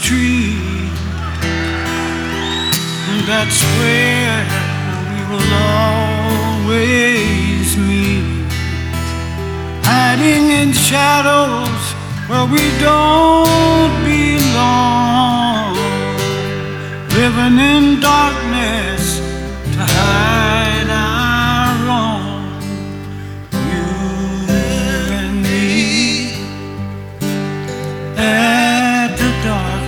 street. That's where we will always meet. Hiding in shadows where we don't belong. Living in darkness